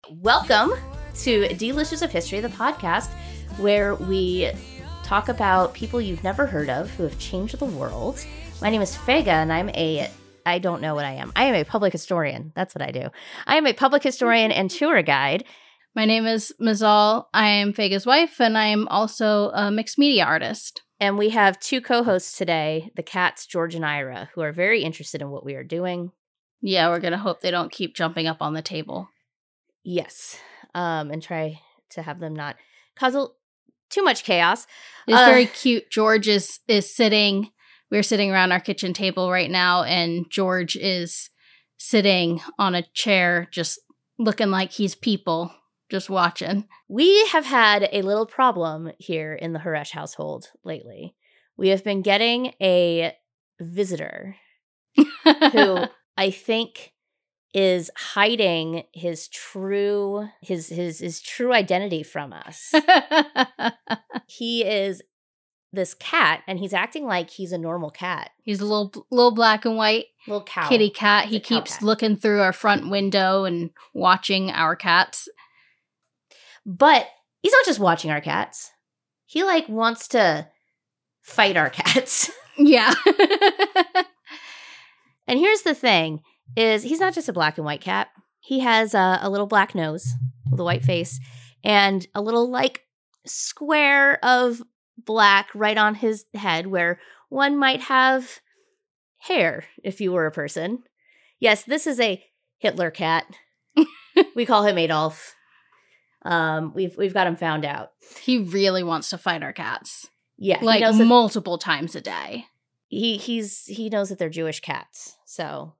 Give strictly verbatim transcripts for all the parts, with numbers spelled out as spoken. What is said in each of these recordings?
Welcome to Delicious of History, the podcast where we talk about people you've never heard of who have changed the world. My name is Fega, and I'm a, I don't know what I am. I am a public historian. That's what I do. I am a public historian and tour guide. My name is Mazal. I am Fega's wife, and I am also a mixed media artist. And we have two co-hosts today, the cats, George and Ira, who are very interested in what we are doing. Yeah, we're going to hope they don't keep jumping up on the table. Yes, um, and try to have them not cause a, too much chaos. It's uh, very cute. George is, is sitting, we're sitting around our kitchen table right now, and George is sitting on a chair just looking like he's people, just watching. We have had a little problem here in the Haresh household lately. We have been getting a visitor who I think is hiding his true his his his true identity from us. He is this cat, and he's acting like he's a normal cat. He's a little little black and white little cow kitty cat. He It's a cow keeps cat. looking through our front window and watching our cats. But he's not just watching our cats. He like wants to fight our cats. Yeah. And here's the thing. Is he's not just a black and white cat. He has a, a little black nose with a white face and a little like square of black right on his head where one might have hair if you were a person. Yes, this is a Hitler cat. We call him Adolf. Um, we've we've got him found out. He really wants to fight our cats. Yeah, he Like knows that- multiple times a day. he he's he knows that they're Jewish cats, so.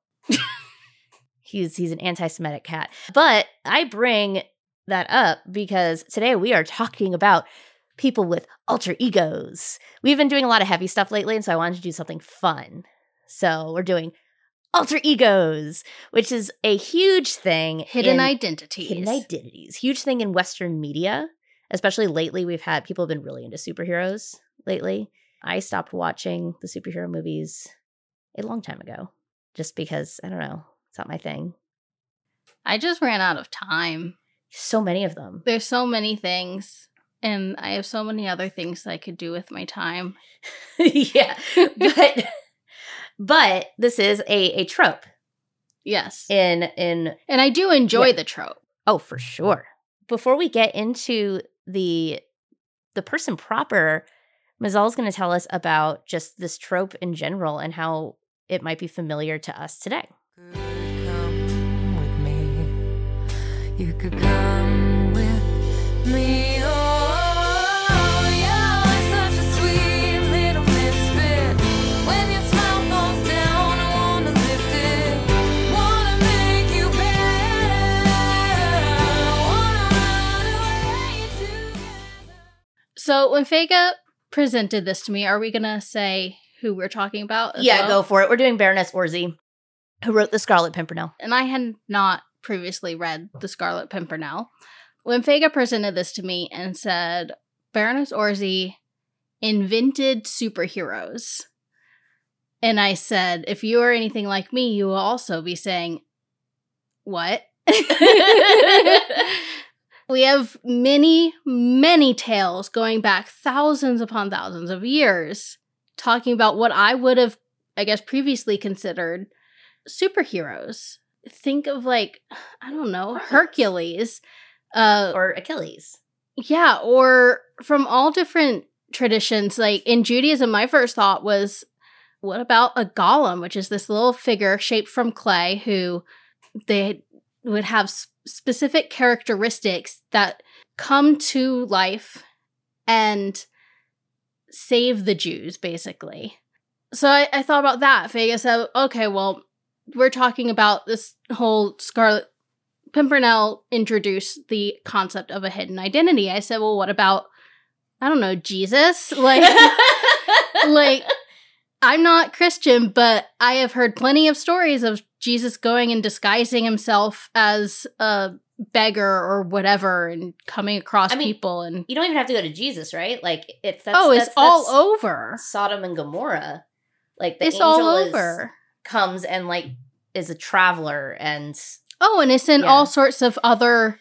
He's he's an anti-Semitic cat. But I bring that up because today we are talking about people with alter egos. We've been doing a lot of heavy stuff lately, and so I wanted to do something fun. So we're doing alter egos, which is a huge thing. Hidden in, identities. Hidden identities. Huge thing in Western media. Especially lately, we've had people have been really into superheroes lately. I stopped watching the superhero movies a long time ago. Just because, I don't know, it's not my thing. I just ran out of time. So many of them. There's so many things, and I have so many other things that I could do with my time. Yeah, but but this is a, a trope. Yes. In in And I do enjoy Yeah. the trope. oh, for sure. Before we get into the the person proper, Mazal's going to tell us about just this trope in general and how it might be familiar to us today. Come with me. You could come with me. Oh, you're such a sweet little misfit. When your smile falls down, I wanna lift it. Wanna make you better. Wanna run away together. So when Fega presented this to me, are we going to say who we're talking about? as Yeah, well? go for it. We're doing Baroness Orczy, who wrote The Scarlet Pimpernel. And I had not previously read The Scarlet Pimpernel. When Fega presented this to me and said, Baroness Orczy invented superheroes. And I said, if you are anything like me, you will also be saying, what? We have many, many tales going back thousands upon thousands of years talking about what I would have, I guess, previously considered superheroes. Think of like, I don't know, Hercules. Uh, Or Achilles. yeah, or from all different traditions. Like in Judaism, my first thought was, what about a golem, which is this little figure shaped from clay who they would have s- specific characteristics that come to life and save the Jews, basically. So I, I thought about that. Vega said, okay, well, we're talking about this whole Scarlet Pimpernel introduced the concept of a hidden identity. I said, well, what about, I don't know, Jesus? Like, like, I'm not Christian, but I have heard plenty of stories of Jesus going and disguising himself as a beggar or whatever and coming across I mean, people. And You don't even have to go to Jesus, right? Like, if that's oh, it's that's, all that's over. Sodom and Gomorrah. Like, the It's angel all is, over. comes and like is a traveler and Oh, and it's in Yeah. all sorts of other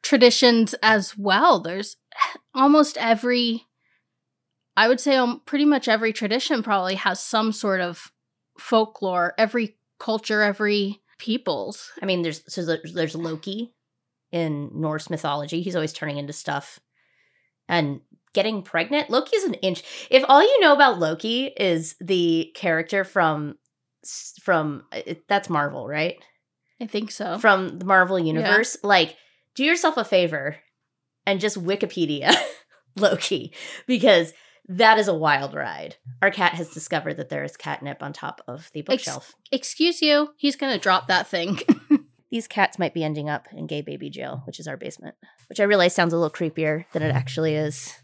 traditions as well. There's almost every, I would say um, pretty much every tradition probably has some sort of folklore. Every culture, every people's. I mean, there's so there's, there's Loki in Norse mythology. He's always turning into stuff and getting pregnant. Loki's an inch. If all you know about Loki is the character from from it, that's Marvel, right? I think so. From the Marvel universe, yeah. Like, do yourself a favor and just Wikipedia Loki, because that is a wild ride. Our cat has discovered that there is catnip on top of the bookshelf. Ex- excuse you. He's going to drop that thing. These cats might be ending up in gay baby jail, which is our basement, which I realize sounds a little creepier than it actually is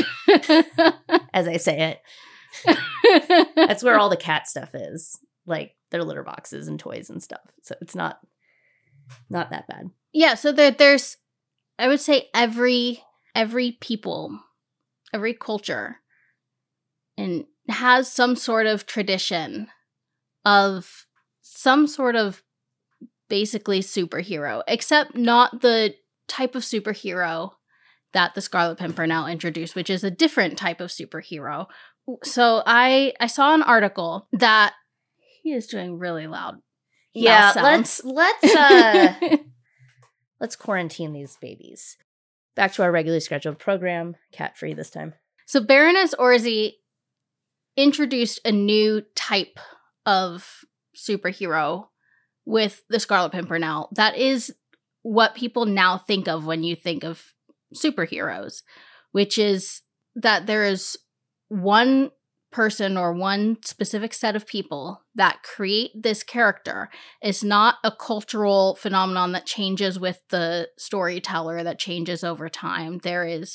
as I say it. That's where all the cat stuff is, like their litter boxes and toys and stuff. So it's not not that bad. Yeah, so there, there's, I would say every every people, every culture, and has some sort of tradition of some sort of basically superhero, except not the type of superhero that the Scarlet Pimpernel introduced, which is a different type of superhero. So I I saw an article that he is doing really loud. Yeah, let's let's uh let's quarantine these babies. Back to our regularly scheduled program, cat free this time. So Baroness Orczy introduced a new type of superhero with the Scarlet Pimpernel. That is what people now think of when you think of superheroes, which is that there is one person or one specific set of people that create this character. It's not a cultural phenomenon that changes with the storyteller, that changes over time. There is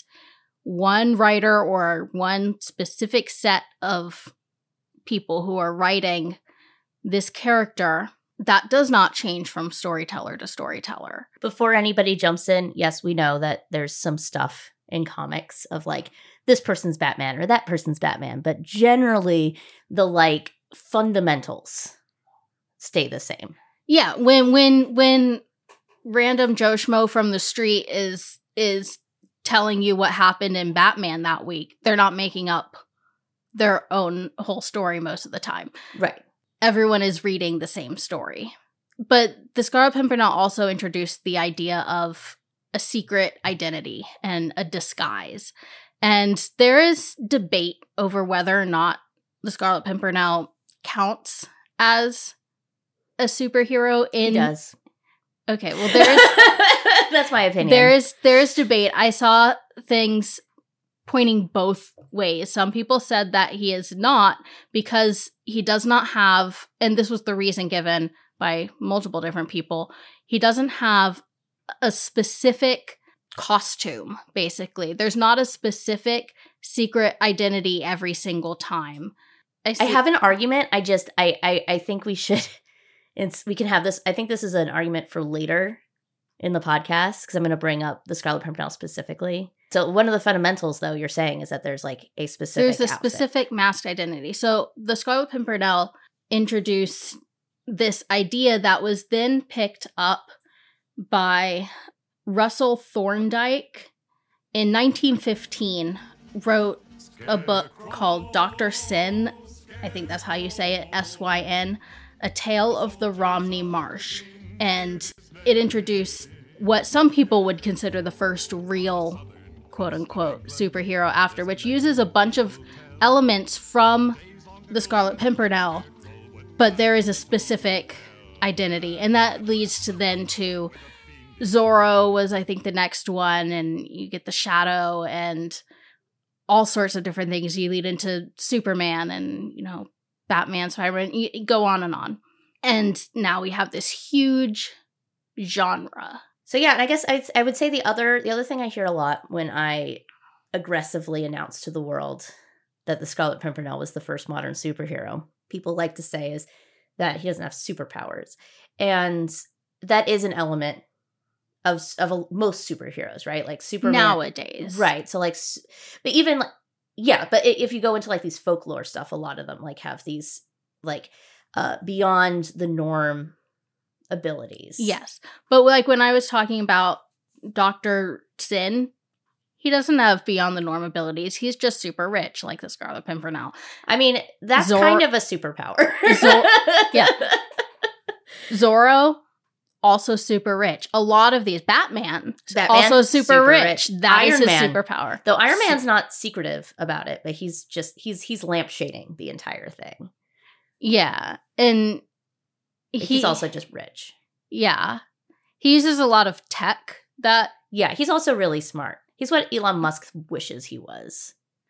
one writer or one specific set of people who are writing this character that does not change from storyteller to storyteller. Before anybody jumps in, yes, we know that there's some stuff in comics of like, this person's Batman or that person's Batman, but generally the like fundamentals stay the same. Yeah, when when when random Joe Schmo from the street is is telling you what happened in Batman that week, they're not making up their own whole story most of the time. Right. Everyone is reading the same story. But the Scarlet Pimpernel also introduced the idea of a secret identity and a disguise. And there is debate over whether or not the Scarlet Pimpernel counts as a superhero in... He does. Okay, well, there is... That's my opinion. There is, there is debate. I saw things pointing both ways. Some people said that he is not because he does not have, and this was the reason given by multiple different people, he doesn't have a specific costume, basically. There's not a specific secret identity every single time. I, I have an argument. I just, I, I, I think we should, it's, we can have this, I think this is an argument for later in the podcast, because I'm going to bring up the Scarlet Pimpernel specifically. So one of the fundamentals, though, you're saying is that there's like a specific There's a outfit. specific masked identity. So the Scarlet Pimpernel introduced this idea that was then picked up by Russell Thorndike in nineteen fifteen, wrote a book called Doctor Syn. I think that's how you say it, S Y N, A Tale of the Romney Marsh. And it introduced what some people would consider the first real, quote-unquote, superhero after, which uses a bunch of elements from the Scarlet Pimpernel, but there is a specific identity. And that leads to then to Zorro was, I think, the next one, and you get the Shadow and all sorts of different things. You lead into Superman and, you know, Batman, Spider-Man, you go on and on. And now we have this huge genre. So yeah, and I guess I, I would say the other the other thing I hear a lot when I aggressively announce to the world that the Scarlet Pimpernel was the first modern superhero, people like to say is that he doesn't have superpowers. And that is an element of of a, most superheroes, right? Like Superman nowadays. Right. So like, but even, yeah, but if you go into like these folklore stuff, a lot of them like have these like uh, beyond the norm abilities. Yes. But like when I was talking about Doctor Sin, he doesn't have beyond the norm abilities. He's just super rich, like the Scarlet Pimpernel. I mean, that's Zor- kind of a superpower. Zor- yeah. Zorro, also super rich. A lot of these, Batman, Batman, also super, super rich. rich. That is Iron his Man. superpower. Though Iron Man's not secretive about it, but he's just he's he's lampshading the entire thing. Yeah, and But he, he's also just rich. yeah, he uses a lot of tech that. Yeah, he's also really smart. He's what Elon Musk wishes he was.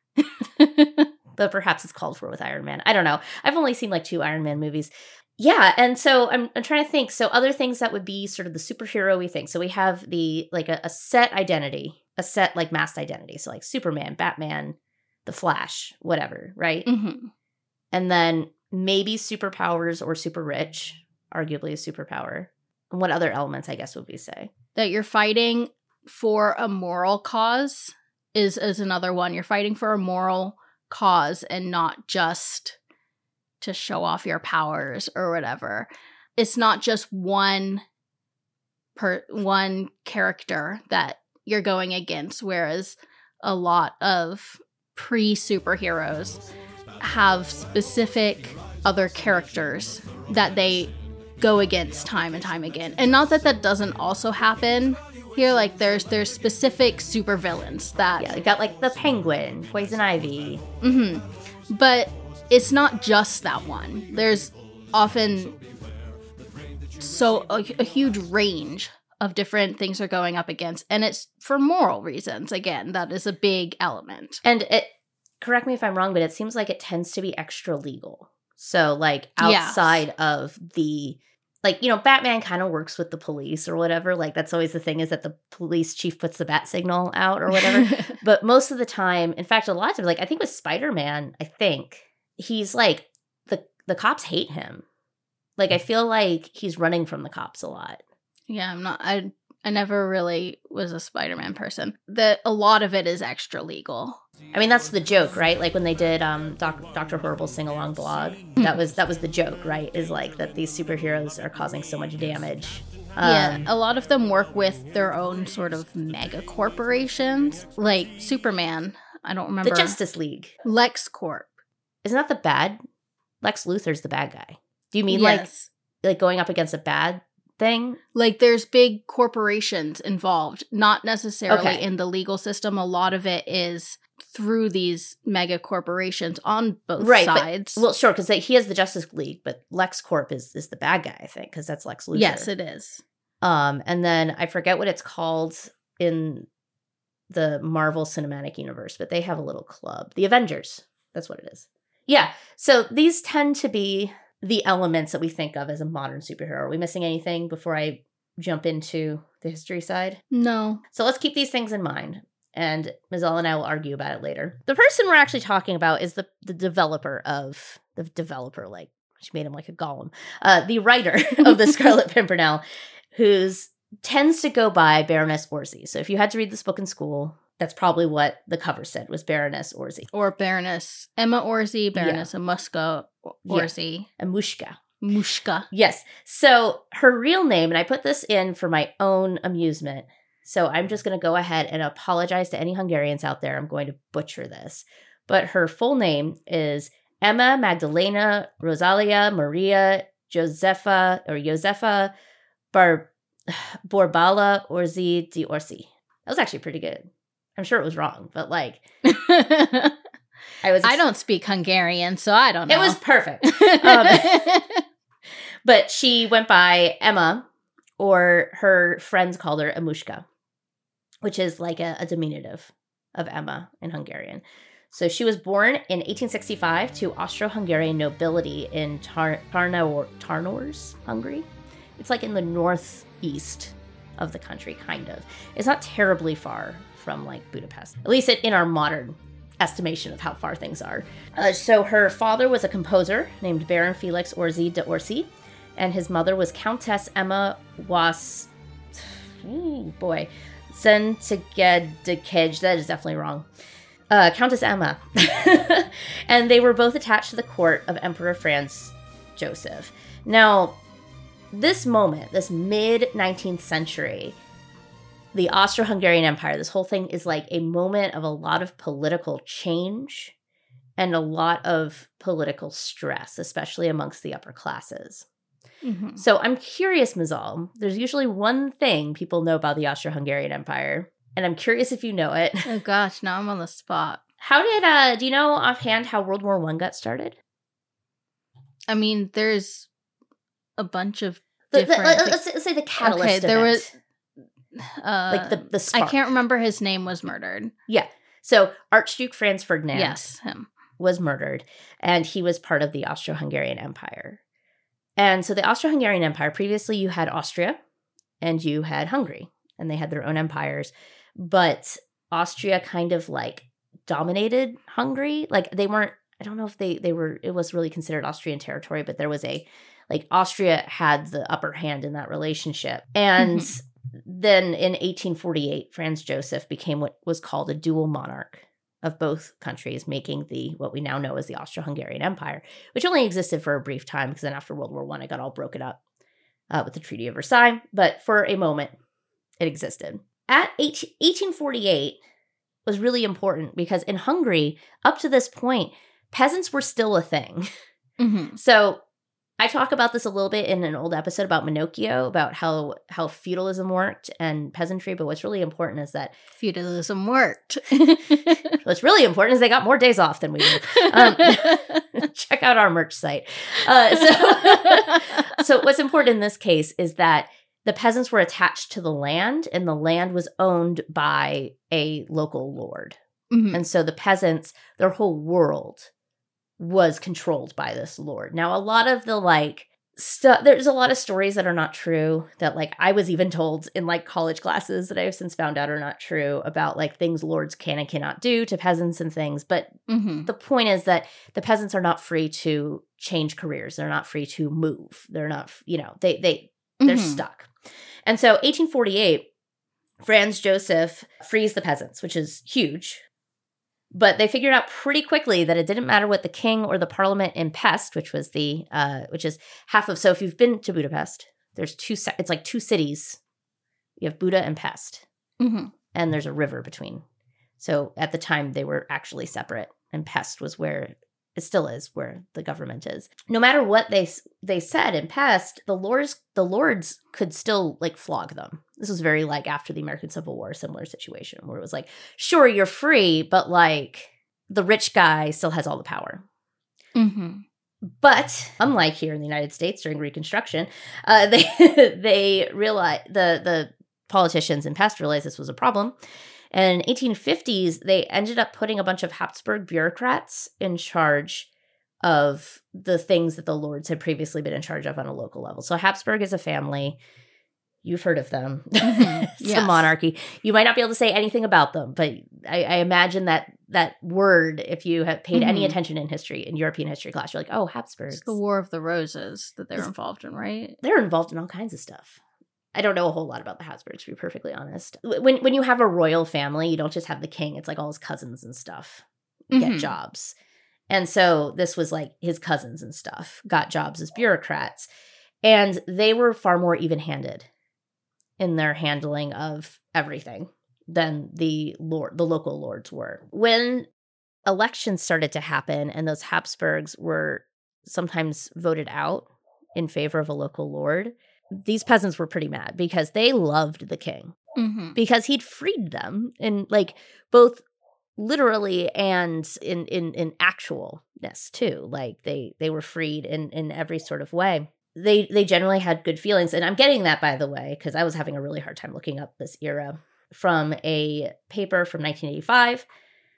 But perhaps it's called for with Iron Man. I don't know. I've only seen like two Iron Man movies. Yeah, and so I'm I'm trying to think. So other things that would be sort of the superhero-y thing. So we have the like a, a set identity, a set like masked identity. So like Superman, Batman, the Flash, whatever, right? Mhm. And then maybe superpowers or super rich, arguably a superpower. And what other elements, I guess, would we say? That you're fighting for a moral cause is is another one. You're fighting for a moral cause and not just to show off your powers or whatever. It's not just one per one character that you're going against, whereas a lot of pre-superheroes have specific other characters that they go against time and time again. And not that that doesn't also happen here. Like there's there's specific supervillains that Yeah, you got like the Penguin, Poison Ivy. hmm But it's not just that one. There's often so a, a huge range of different things are going up against, and it's for moral reasons. Again, that is a big element. And it, correct me if I'm wrong, but it seems like it tends to be extra legal. So like Yes. outside of the, like, you know, Batman kind of works with the police or whatever. Like that's always the thing, is that the police chief puts the bat signal out or whatever. But most of the time, in fact, a lot of times, like I think with Spider-Man, I think he's like, the, the cops hate him. Like I feel like he's running from the cops a lot. Yeah, I'm not. I I never really was a Spider-Man person. That a lot of it is extra legal. I mean, that's the joke, right? Like when they did um, Doc- Doctor Horrible's sing-along blog, that was that was the joke, right? Is like that these superheroes are causing so much damage. Yeah, Um, a lot of them work with their own sort of mega corporations, like Superman. I don't remember. the Justice League. LexCorp. Isn't that the bad? Lex Luthor's the bad guy. Do you mean Yes. like like going up against a bad thing? Like there's big corporations involved, not necessarily Okay. in the legal system. A lot of it is through these mega corporations on both Right, but- sides. Well, sure, because he has the Justice League, but LexCorp is is the bad guy, I think, because that's Lex Luthor. yes, it is. Um, and then I forget what it's called in the Marvel Cinematic Universe, but they have a little club, the Avengers. That's what it is. Yeah. So these tend to be the elements that we think of as a modern superhero. Are we missing anything before I jump into the history side? No. So let's keep these things in mind. And Mazel and I will argue about it later. The person we're actually talking about is the, the developer of, the developer, like, she made him like a golem, uh, the writer of the Scarlet Pimpernel, who's tends to go by Baroness Orczy. So if you had to read this book in school, that's probably what the cover said, was Baroness Orczy. Or Baroness Emma Orczy, Baroness Amushka Orczy, And Mushka. Mushka. Yes. So her real name, and I put this in for my own amusement, so I'm just going to go ahead and apologize to any Hungarians out there. I'm going to butcher this. But her full name is Emma Magdalena Rosalia Maria Josefa, or Josefa Bar- Borbala Orczy di Orczy. That was actually pretty good. I'm sure it was wrong, but like, I was. I don't speak Hungarian, so I don't know. It was perfect. Um, but she went by Emma, or her friends called her Amushka, which is like a, a diminutive of Emma in Hungarian. So she was born in eighteen sixty-five to Austro-Hungarian nobility in Tar- Tarnor- Tarnors, Hungary. It's like in the northeast of the country, kind of. It's not terribly far from like Budapest, at least in our modern estimation of how far things are. Uh, so her father was a composer named Baron Felix Orczy de Orczy, and his mother was Countess Emma Was, ooh, boy, Szentgyörgyekej, that is definitely wrong. Uh, Countess Emma. And they were both attached to the court of Emperor Franz Joseph. Now, this moment, this mid-nineteenth century, the Austro-Hungarian Empire, this whole thing is like a moment of a lot of political change and a lot of political stress, especially amongst the upper classes. Mm-hmm. So I'm curious, Mazal, there's usually one thing people know about the Austro-Hungarian Empire, and I'm curious if you know it. Oh gosh, now I'm on the spot. How did, uh, do you know offhand how World War One got started? I mean, there's a bunch of The, the, different. let- let's, let's say the catalyst Okay, there event. was- uh, like the, the I spark. can't remember his name was murdered. Yeah. So Archduke Franz Ferdinand Yes, him. was murdered, and he was part of the Austro-Hungarian Empire. And so the Austro-Hungarian Empire, previously you had Austria and you had Hungary, and they had their own empires. But Austria kind of like dominated Hungary. Like they weren't, I don't know if they, they were, it was really considered Austrian territory, but there was a, like Austria had the upper hand in that relationship. And Mhm. then in eighteen forty-eight, Franz Joseph became what was called a dual monarch of both countries, making the what we now know as the Austro-Hungarian Empire, which only existed for a brief time because then after World War One, it got all broken up uh, with the Treaty of Versailles. But for a moment, it existed. At eighteen forty-eight was really important because in Hungary, up to this point, peasants were still a thing. Mm-hmm. So I talk about this a little bit in an old episode about Minocchio, about how how feudalism worked and peasantry. But what's really important is that Feudalism worked. what's really important is they got more days off than we do. Um, check out our merch site. Uh, so, so what's important in this case is that the peasants were attached to the land, and the land was owned by a local lord. Mhm. And so the peasants, their whole world was controlled by this lord. Now, a lot of the like stuff, there's a lot of stories that are not true that like I was even told in like college classes that I have since found out are not true about like things lords can and cannot do to peasants and things. But Mhm. the point is that the peasants are not free to change careers. They're not free to move. They're not, you know, they, they, they're Mhm. stuck. And so eighteen forty-eight, Franz Joseph frees the peasants, which is huge. But they figured out pretty quickly that it didn't matter what the king or the parliament in Pest, which was the, uh, which is half of, so if you've been to Budapest, there's two, it's like two cities. You have Buda and Pest, Mhm. and there's a river between. So at the time they were actually separate, and Pest was where, it still is where the government is. No matter what they they said in Pest, the lords the lords could still like flog them. This was very like after the American Civil War, similar situation where it was like, sure, you're free, but like the rich guy still has all the power. Mhm. But unlike here in the United States during Reconstruction, uh, they they realized the the politicians in Pest realized this was a problem. And in eighteen fifties, they ended up putting a bunch of Habsburg bureaucrats in charge of the things that the lords had previously been in charge of on a local level. So Habsburg is a family. You've heard of them. Mhm. It's Yes. a monarchy. You might not be able to say anything about them, but I, I imagine that that word, if you have paid any Mhm. attention in history, in European history class, you're like, oh, Habsburgs. It's the War of the Roses that they're It's- involved in, right? They're involved in all kinds of stuff. I don't know a whole lot about the Habsburgs, to be perfectly honest. When when you have a royal family, you don't just have the king. It's like all his cousins and stuff get Mhm. jobs. And so this was like his cousins and stuff got jobs as bureaucrats. And they were far more even-handed in their handling of everything than the lord, the local lords were. When elections started to happen and those Habsburgs were sometimes voted out in favor of a local lord, these peasants were pretty mad because they loved the king Mhm. because he'd freed them in like both literally and in in in actualness too. Like they they were freed in in every sort of way. They they generally had good feelings, and I'm getting that, by the way, because I was having a really hard time looking up this era from a paper from nineteen eighty-five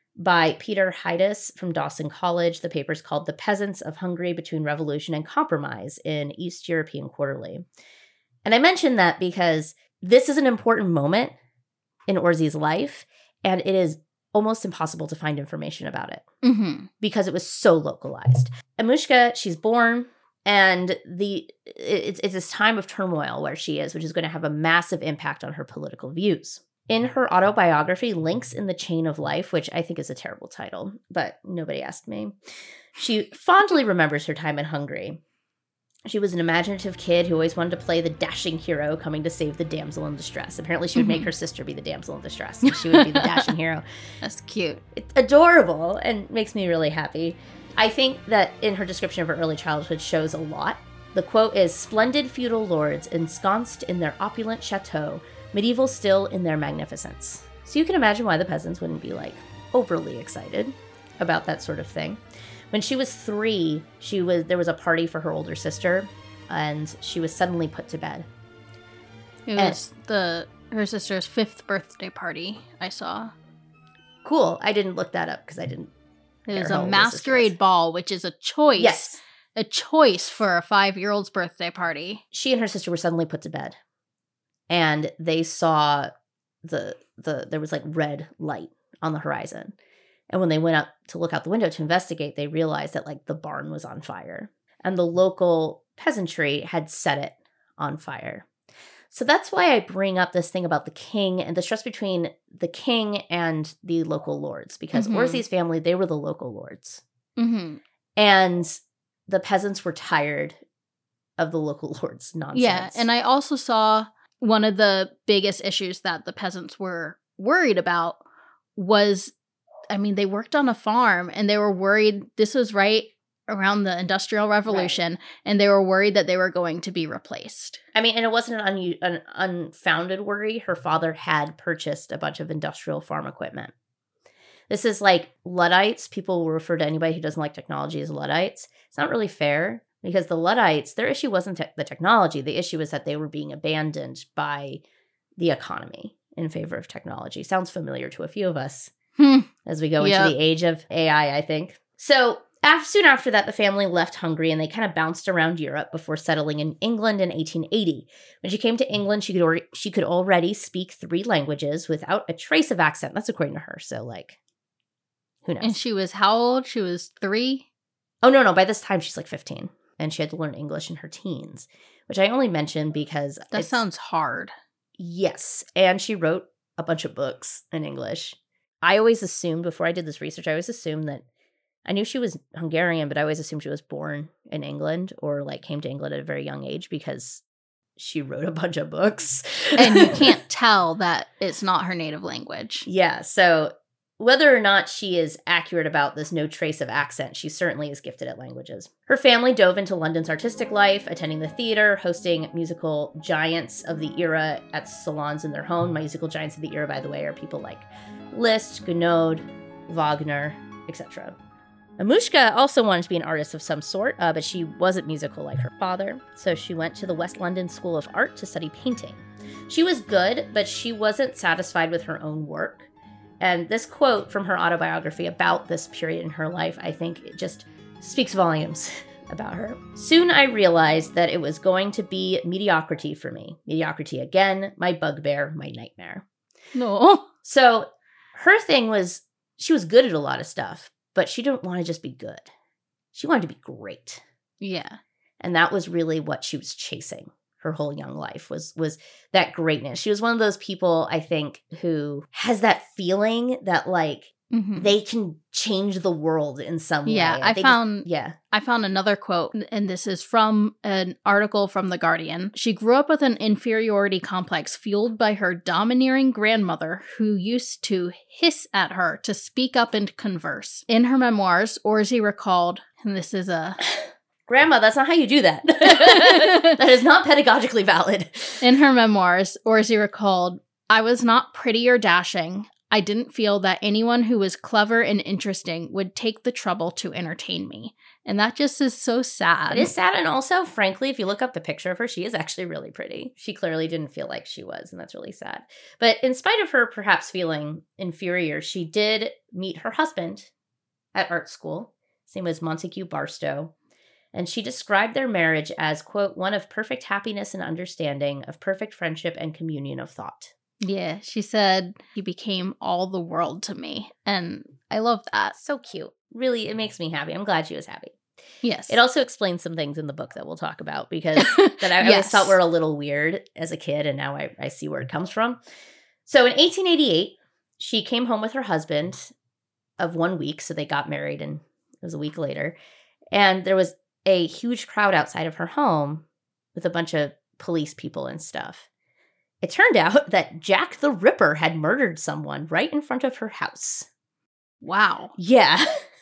by Peter Heides from Dawson College. The paper's called "The Peasants of Hungary Between Revolution and Compromise in East European Quarterly." And I mention that because this is an important moment in Orczy's life, and it is almost impossible to find information about it Mhm. because it was so localized. Amushka, she's born, and the it's, it's this time of turmoil where she is, which is going to have a massive impact on her political views. In her autobiography, Links in the Chain of Life, which I think is a terrible title, but nobody asked me, she fondly remembers her time in Hungary. She was an imaginative kid who always wanted to play the dashing hero coming to save the damsel in distress. Apparently, she would make her sister be the damsel in distress, and she would be the dashing hero. That's cute. It's adorable and makes me really happy. I think that in her description of her early childhood shows a lot. The quote is, "Splendid feudal lords ensconced in their opulent chateau, medieval still in their magnificence." So you can imagine why the peasants wouldn't be, like, overly excited about that sort of thing. When she was three, she was there was a party for her older sister, and she was suddenly put to bed. It was and, the her sister's fifth birthday party I saw. Cool. I didn't look that up because I didn't. It was a masquerade ball, which is a choice. Yes. A choice for a five-year-old's birthday party. She and her sister were suddenly put to bed, and they saw the the there was like red light on the horizon. And when they went up to look out the window to investigate, they realized that, like, the barn was on fire. And the local peasantry had set it on fire. So that's why I bring up this thing about the king and the stress between the king and the local lords. Because mm-hmm. Orsi's family, they were the local lords. Mm-hmm. And the peasants were tired of the local lords' nonsense. Yeah, and I also saw one of the biggest issues that the peasants were worried about was, I mean, they worked on a farm and they were worried, this was right around the Industrial Revolution, right. and they were worried that they were going to be replaced. I mean, and it wasn't an, un- an unfounded worry. Her father had purchased a bunch of industrial farm equipment. This is like Luddites. People will refer to anybody who doesn't like technology as Luddites. It's not really fair because the Luddites, their issue wasn't te- the technology. The issue was that they were being abandoned by the economy in favor of technology. Sounds familiar to a few of us. Hmm. As we go into yep. the age of A I, I think. So after, soon after that, the family left Hungary and they kind of bounced around Europe before settling in England in eighteen eighty. When she came to England, she could or- she could already speak three languages without a trace of accent. That's according to her. So, like, who knows? And she was how old? She was three? Oh, no, no. By this time, she's like fifteen. And she had to learn English in her teens, which I only mention because that sounds hard. Yes. And she wrote a bunch of books in English. I always assumed, before I did this research, I always assumed that, I knew she was Hungarian, but I always assumed she was born in England or, like, came to England at a very young age because she wrote a bunch of books. And you can't tell that it's not her native language. Yeah, so whether or not she is accurate about this no trace of accent, she certainly is gifted at languages. Her family dove into London's artistic life, attending the theater, hosting musical giants of the era at salons in their home. My musical giants of the era, by the way, are people like Liszt, Gounod, Wagner, et cetera. Amushka also wanted to be an artist of some sort, uh, but she wasn't musical like her father, so she went to the West London School of Art to study painting. She was good, but she wasn't satisfied with her own work. And this quote from her autobiography about this period in her life, I think it just speaks volumes about her. Soon I realized that it was going to be mediocrity for me. Mediocrity again, my bugbear, my nightmare. No. So her thing was, she was good at a lot of stuff, but she didn't want to just be good. She wanted to be great. Yeah. And that was really what she was chasing her whole young life, was was that greatness. She was one of those people, I think, who has that feeling that, like, mm-hmm. they can change the world in some yeah, way. I they found just, yeah. I found another quote, and this is from an article from The Guardian. She grew up with an inferiority complex fueled by her domineering grandmother, who used to hiss at her to speak up and converse. In her memoirs, Orsi recalled, and this is a... Grandma, that's not how you do that. That is not pedagogically valid. In her memoirs, Orsi recalled, "I was not pretty or dashing. I didn't feel that anyone who was clever and interesting would take the trouble to entertain me." And that just is so sad. It is sad. And also, frankly, if you look up the picture of her, she is actually really pretty. She clearly didn't feel like she was, and that's really sad. But in spite of her perhaps feeling inferior, she did meet her husband at art school. His name was Montague Barstow. And she described their marriage as, quote, "one of perfect happiness and understanding, of perfect friendship and communion of thought." Yeah, she said, "He became all the world to me." And I love that. So cute. Really, it makes me happy. I'm glad she was happy. Yes. It also explains some things in the book that we'll talk about, because that I yes. always thought were a little weird as a kid, and now I, I see where it comes from. So in eighteen eighty-eight, she came home with her husband of one week, so they got married, and it was a week later. And there was a huge crowd outside of her home with a bunch of police people and stuff. It turned out that Jack the Ripper had murdered someone right in front of her house. Wow. Yeah.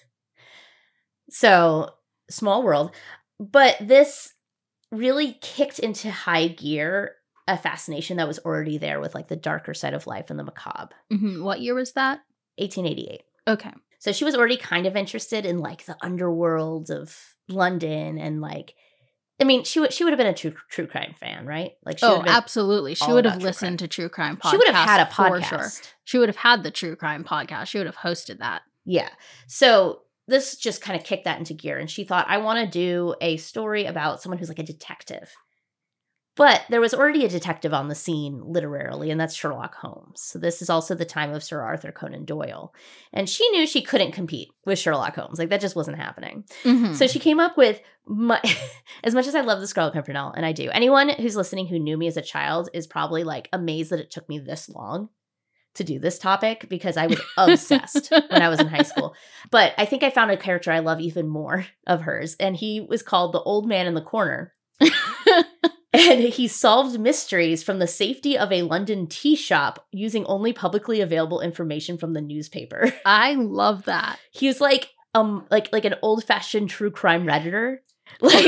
So, small world. But this really kicked into high gear a fascination that was already there with like the darker side of life and the macabre. Mm-hmm. What year was that? eighteen eighty-eight. Okay. So she was already kind of interested in like the underworld of London and like, I mean, she would she would have been a true true crime fan, right? Like, she oh, would have been absolutely. She all would about have true listened crime. to true crime podcasts. She would have had a for podcast. sure. She would have had the true crime podcast. She would have hosted that. Yeah. So this just kind of kicked that into gear. And she thought, I want to do a story about someone who's like a detective. But there was already a detective on the scene literarily, and that's Sherlock Holmes. So this is also the time of Sir Arthur Conan Doyle. And she knew she couldn't compete with Sherlock Holmes. Like, that just wasn't happening. Mm-hmm. So she came up with, mu- as much as I love the Scarlet Pimpernel, and I do, anyone who's listening who knew me as a child is probably like amazed that it took me this long to do this topic, because I was obsessed when I was in high school. But I think I found a character I love even more of hers, and he was called the Old Man in the Corner. And he solved mysteries from the safety of a London tea shop using only publicly available information from the newspaper. I love that. He was like um like like an old-fashioned true crime redditor. Like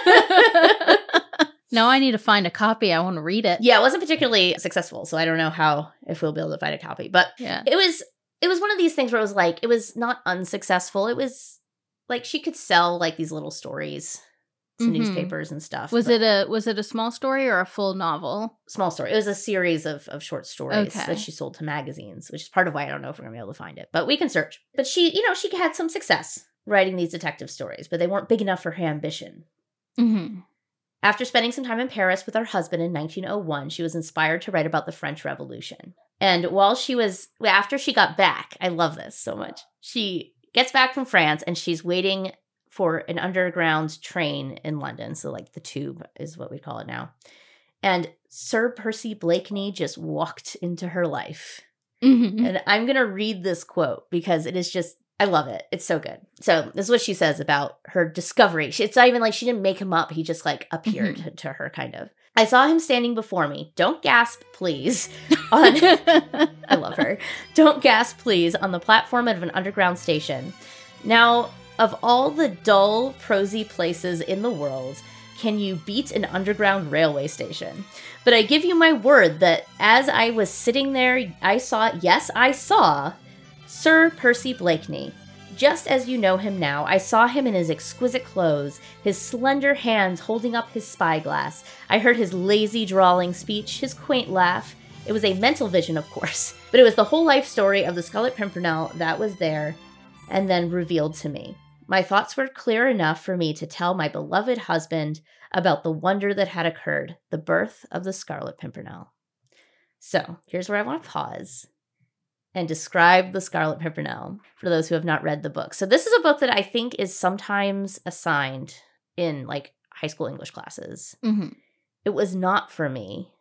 Now I need to find a copy. I want to read it. Yeah, it wasn't particularly successful, so I don't know how if we'll be able to find a copy. But Yeah. it was it was one of these things where it was like, it was not unsuccessful. It was like she could sell like these little stories to Mhm. newspapers and stuff. Was but- it a was it a small story or a full novel? small story. It was a series of, of short stories Okay. that she sold to magazines, which is part of why I don't know if we're gonna be able to find it, but we can search. But she, you know, she had some success writing these detective stories, but they weren't big enough for her ambition. Mm-hmm. After spending some time in Paris with her husband in nineteen oh one, she was inspired to write about the French Revolution. And while she was, after she got back, I love this so much. She gets back from France and she's waiting for an underground train in London. So like the tube is what we call it now. And Sir Percy Blakeney just walked into her life. Mm-hmm. And I'm going to read this quote because it is just, I love it. It's so good. So this is what she says about her discovery. She, it's not even like she didn't make him up. He just like appeared Mhm. to her kind of. I saw him standing before me. Don't gasp, please. On I love her. Don't gasp, please, on the platform of an underground station. Now, of all the dull, prosy places in the world, can you beat an underground railway station? But I give you my word that as I was sitting there, I saw, yes, I saw, Sir Percy Blakeney. Just as you know him now, I saw him in his exquisite clothes, his slender hands holding up his spyglass. I heard his lazy, drawling speech, his quaint laugh. It was a mental vision, of course, but it was the whole life story of the Scarlet Pimpernel that was there and then revealed to me. My thoughts were clear enough for me to tell my beloved husband about the wonder that had occurred, the birth of the Scarlet Pimpernel. So, here's where I want to pause and describe the Scarlet Pimpernel for those who have not read the book. So this is a book that I think is sometimes assigned in like high school English classes. Mm-hmm. It was not for me.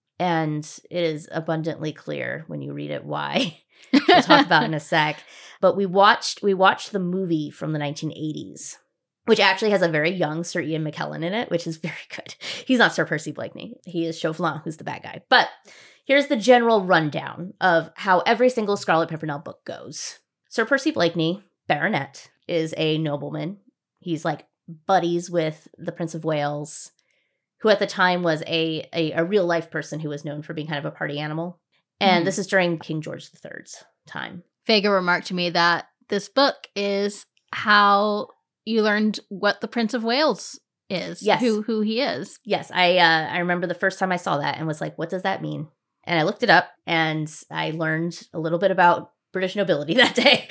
And it is abundantly clear when you read it why. We'll talk about it in a sec. But we watched we watched the movie from the nineteen eighties, which actually has a very young Sir Ian McKellen in it, which is very good. He's not Sir Percy Blakeney. He is Chauvelin, who's the bad guy. But here's the general rundown of how every single Scarlet Pimpernel book goes. Sir Percy Blakeney, Baronet, is a nobleman. He's like buddies with the Prince of Wales, who at the time was a, a, a real life person who was known for being kind of a party animal. And Mhm. this is during King George the Third's time. Vega remarked to me that this book is how you learned what the Prince of Wales is. Yes. Who who he is. Yes, I uh, I remember the first time I saw that and was like, what does that mean? And I looked it up and I learned a little bit about British nobility that day.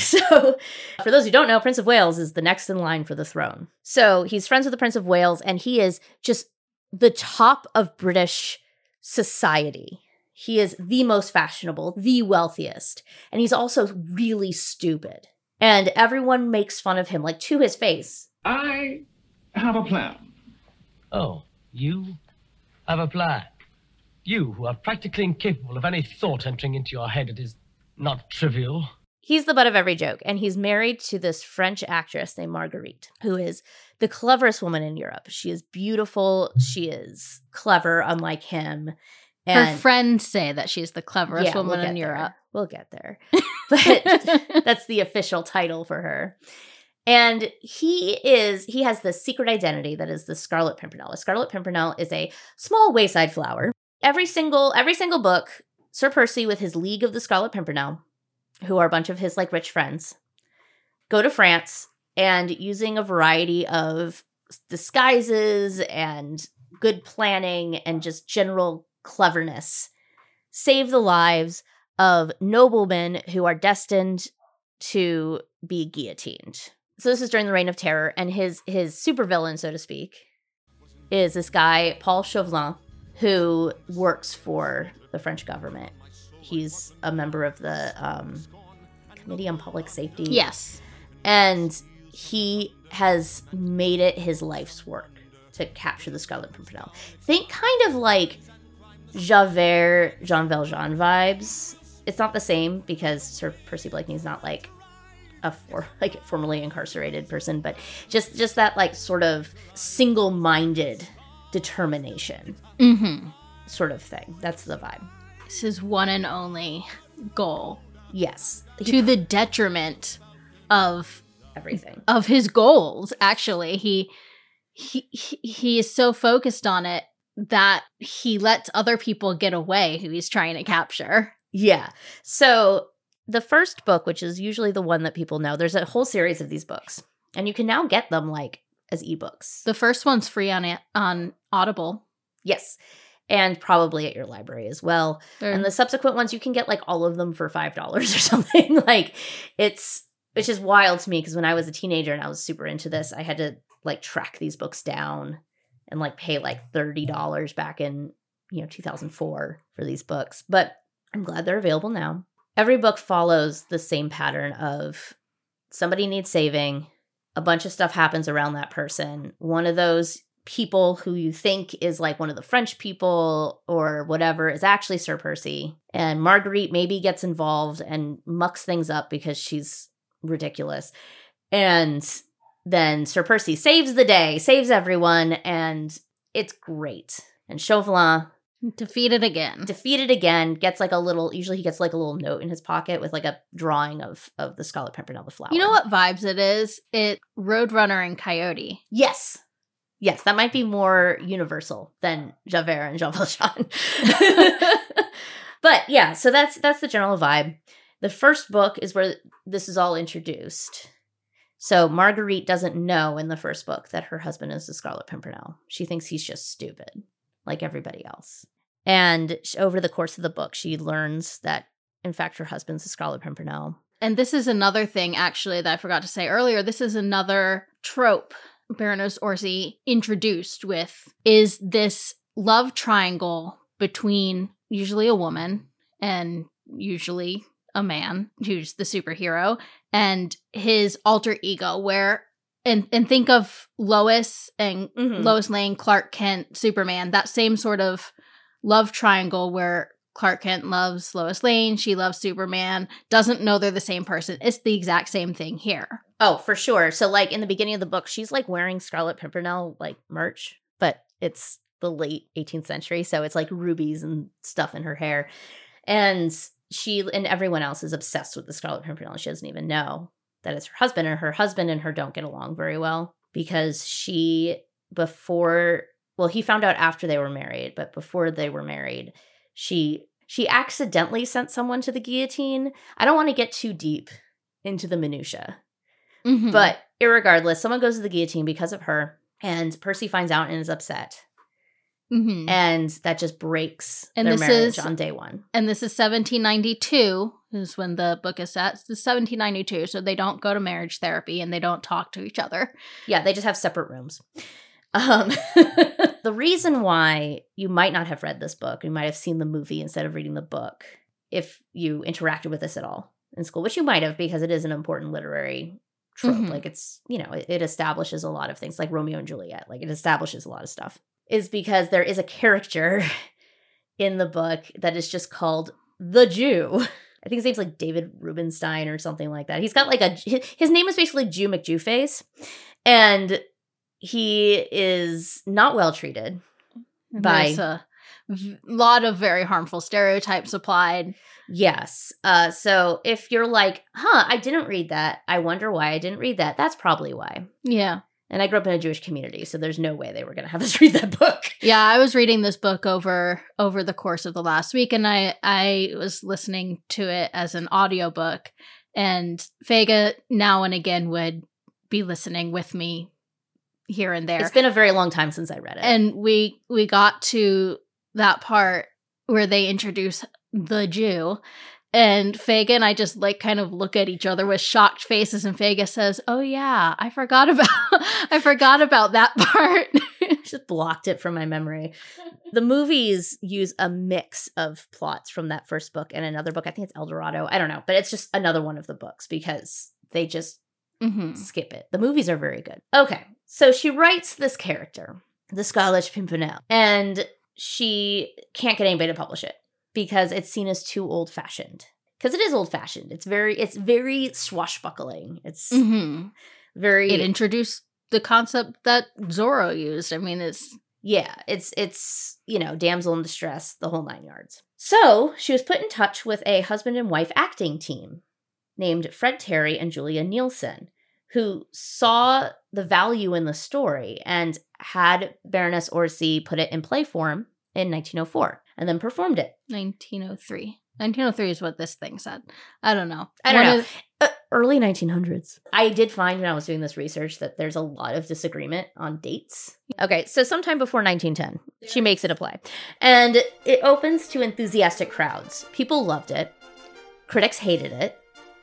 So for those who don't know, Prince of Wales is the next in line for the throne. So he's friends with the Prince of Wales and he is just the top of British society. He is the most fashionable, the wealthiest, and he's also really stupid. And everyone makes fun of him, like to his face. I have a plan. Oh, you have a plan? You, who are practically incapable of any thought entering into your head, it is not trivial. he's the butt of every joke. And he's married to this French actress named Marguerite, who is the cleverest woman in Europe. She is beautiful. She is clever, unlike him. And Her friends say that she's the cleverest yeah, woman we'll in get Europe. there. We'll get there. But that's the official title for her. And he is, he has the secret identity that is the Scarlet Pimpernel. A Scarlet Pimpernel is a small wayside flower. Every single, every single book, Sir Percy with his League of the Scarlet Pimpernel, who are a bunch of his like rich friends, go to France and using a variety of disguises and good planning and just general cleverness, save the lives of noblemen who are destined to be guillotined. So this is during the Reign of Terror, and his his supervillain, so to speak, is this guy, Paul Chauvelin, who works for the French government. He's a member of the um, Committee on Public Safety. Yes. And he has made it his life's work to capture the Scarlet Pimpernel. Think kind of like Javert, Jean Valjean vibes. It's not the same because Sir Percy Blakeney's not like a for, like formerly incarcerated person, but just just that like sort of single-minded determination Mm-hmm. sort of thing. That's the vibe. It's his one and only goal, Yes. to the detriment of Everything. of his goals. Actually, he he he he is so focused on it that he lets other people get away who he's trying to capture. Yeah. So the first book, which is usually the one that people know, there's a whole series of these books, and you can now get them like as ebooks. The first one's free on it, on Audible. Yes. And probably at your library as well. They're- And the subsequent ones, you can get like all of them for five dollars or something. Like it's, which is wild to me because when I was a teenager and I was super into this, I had to like track these books down and like pay like thirty dollars back in, you know, two thousand four for these books. But I'm glad they're available now. Every book follows the same pattern of somebody needs saving. A bunch of stuff happens around that person. One of those people who you think is like one of the French people or whatever is actually Sir Percy. And Marguerite maybe gets involved and mucks things up because she's ridiculous. And then Sir Percy saves the day, saves everyone, and it's great. And Chauvelin, defeated again. defeated again, gets like a little, usually he gets like a little note in his pocket with like a drawing of of the Scarlet Pimpernel, the flower. You know what vibes it is? It Roadrunner and Coyote. Yes. Yes, that might be more universal than Javert and Jean Valjean. But yeah, so that's that's the general vibe. The first book is where this is all introduced. So Marguerite doesn't know in the first book that her husband is the Scarlet Pimpernel. She thinks he's just stupid, like everybody else. And sh- over the course of the book, she learns that, in fact, her husband's the Scarlet Pimpernel. And this is another thing, actually, that I forgot to say earlier. This is another trope Baroness Orczy introduced with, is this love triangle between usually a woman and usually a man who's the superhero and his alter ego, where and and think of Lois and Mhm. Lois Lane, Clark Kent, Superman, that same sort of love triangle where Clark Kent loves Lois Lane, she loves Superman, doesn't know they're the same person. It's the exact same thing here. Oh, for sure. So, like, in the beginning of the book, she's, like, wearing Scarlet Pimpernel, like, merch, but it's the late eighteenth century, so it's, like, rubies and stuff in her hair. And she and everyone else is obsessed with the Scarlet Pimpernel. She doesn't even know that it's her husband, and her husband and her don't get along very well because she, before, well, he found out after they were married, but before they were married, she she accidentally sent someone to the guillotine. I don't want to get too deep into the minutia. Mhm. But irregardless, someone goes to the guillotine because of her, and Percy finds out and is upset. Mhm. And that just breaks And their this marriage is- on day one. And this is seventeen ninety-two, is when the book is set. This is seventeen ninety-two, so they don't go to marriage therapy and they don't talk to each other. Yeah, they just have separate rooms. Um, the reason why you might not have read this book, you might have seen the movie instead of reading the book, if you interacted with this at all in school, which you might have because it is an important literary trope. Mhm. Like it's, you know, it, it establishes a lot of things, like Romeo and Juliet. Like it establishes a lot of stuff. Is because there is a character in the book that is just called the Jew. I think his name's like David Rubenstein or something like that. He's got like a, his, his name is basically Jew McJewface. And he is not well treated by. There's a v- lot of very harmful stereotypes applied. Yes. Uh, so if you're like, huh, I didn't read that. I wonder why I didn't read that. That's probably why. Yeah. And I grew up in a Jewish community, so there's no way they were going to have us read that book. Yeah, I was reading this book over over the course of the last week, and I, I was listening to it as an audiobook, and Fega now and again would be listening with me here and there. It's been a very long time since I read it. And we we got to that part where they introduce the Jew, and Fega and I just like kind of look at each other with shocked faces, and Fega says, "Oh yeah, I forgot about I forgot about that part." Just blocked it from my memory. The movies use a mix of plots from that first book and another book. I think it's El Dorado. I don't know, but it's just another one of the books because they just Mm-hmm. skip it. The movies are very good. Okay, so she writes this character, the Scarlet Pimpernel, and she can't get anybody to publish it because it's seen as too old-fashioned. Because it is old-fashioned. It's very, it's very swashbuckling. It's Mm-hmm. very. It introduced the concept that Zorro used. I mean, it's Yeah, it's, it's, you know, damsel in distress, the whole nine yards. So she was put in touch with a husband and wife acting team named Fred Terry and Julia Nielsen, who saw the value in the story and had Baroness Orsi put it in play form in nineteen oh four and then performed it. nineteen oh three. nineteen oh three is what this thing said. I don't know. I don't One know. of- Uh, early nineteen hundreds. I did find when I was doing this research that there's a lot of disagreement on dates. Okay, so sometime before nineteen ten, she makes it a play. And it opens to enthusiastic crowds. People loved it. Critics hated it.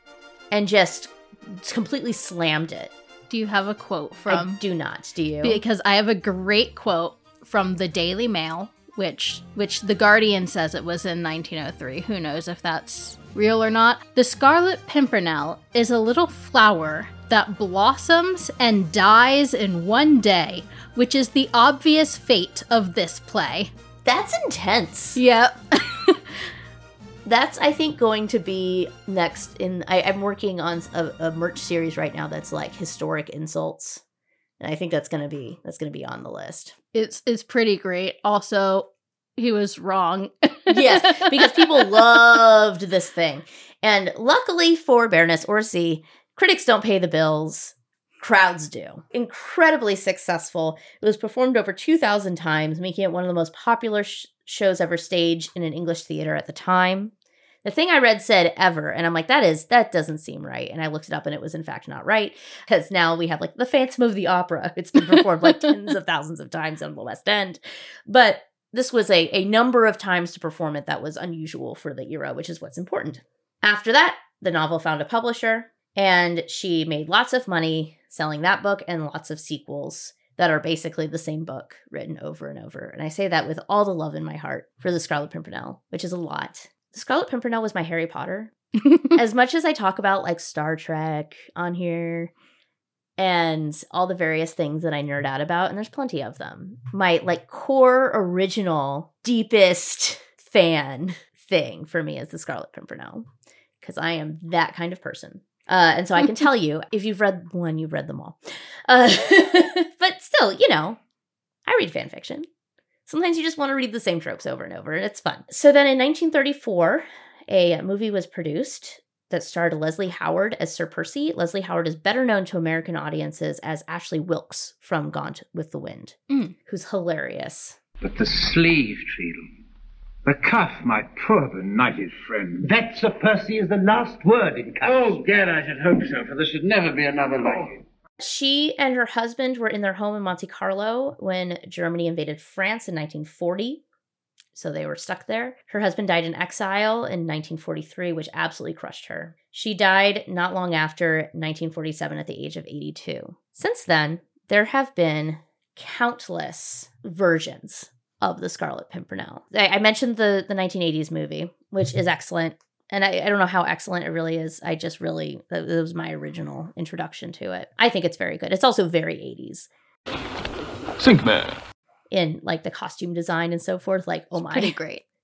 And just completely slammed it. Do you have a quote I from? do not, do you? Because I have a great quote from the Daily Mail, which which the Guardian says it was in nineteen oh three. Who knows if that's real or not? The Scarlet Pimpernel is a little flower that blossoms and dies in one day, which is the obvious fate of this play. That's intense. Yep. That's, I think, going to be next in... I, I'm working on a, a merch series right now that's like historic insults. And I think that's going to be that's going to be on the list. It's it's pretty great. Also, he was wrong. Yes, because people loved this thing. And luckily for Baroness Orsi, critics don't pay the bills. Crowds do. Incredibly successful. It was performed over two thousand times, making it one of the most popular sh- shows ever staged in an English theater at the time. The thing I read said ever, and I'm like, that is, that doesn't seem right. And I looked it up and it was in fact not right, because now we have like the Phantom of the Opera. It's been performed like tens of thousands of times on the West End. But this was a, a number of times to perform it that was unusual for the era, which is what's important. After that, the novel found a publisher, and she made lots of money selling that book and lots of sequels that are basically the same book written over and over. And I say that with all the love in my heart for the Scarlet Pimpernel, which is a lot. The Scarlet Pimpernel was my Harry Potter. As much as I talk about like Star Trek on here and all the various things that I nerd out about, and there's plenty of them, my like core original deepest fan thing for me is the Scarlet Pimpernel, because I am that kind of person. Uh, and so I can tell you, if you've read one, you've read them all. Uh, but still, you know, I read fan fiction. Sometimes you just want to read the same tropes over and over, and it's fun. So then in nineteen thirty-four, a movie was produced that starred Leslie Howard as Sir Percy. Leslie Howard is better known to American audiences as Ashley Wilkes from Gone with the Wind, Mm. who's hilarious. But the sleeve, Tweedle. The cuff, my poor benighted friend. That, Sir Percy, is the last word in cuffs. Oh, Gad, I should hope so, for there should never be another like it. She and her husband were in their home in Monte Carlo when Germany invaded France in nineteen forty. So they were stuck there. Her husband died in exile in nineteen forty-three, which absolutely crushed her. She died not long after nineteen forty-seven at the age of eighty-two. Since then, there have been countless versions of the Scarlet Pimpernel. I, I mentioned the, the nineteen eighties movie, which is excellent. And I, I don't know how excellent it really is. I just really, that was my original introduction to it. I think it's very good. It's also very eighties. Sinkman. In like the costume design and so forth. Like, oh my. Pretty great.